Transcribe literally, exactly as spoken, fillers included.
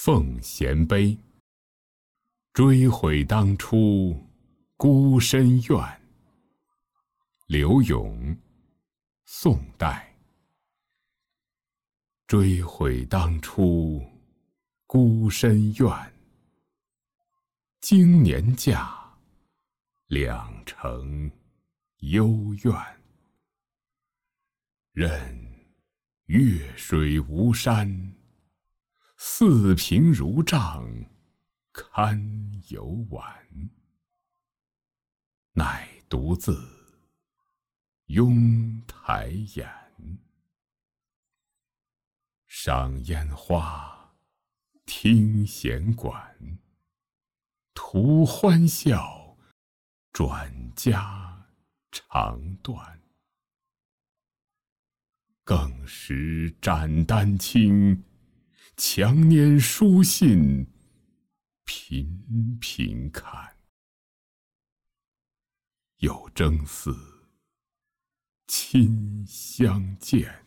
奉贤碑，追悔当初孤身怨。刘永，宋代。追悔当初孤身怨，经年嫁，两城幽怨。任越水吴山，四平如帐，堪游玩。乃独自拥台掩，赏烟花，听弦管，图欢笑，转家长断。更识斩丹青，强拈书信，频频看。有征似亲相见。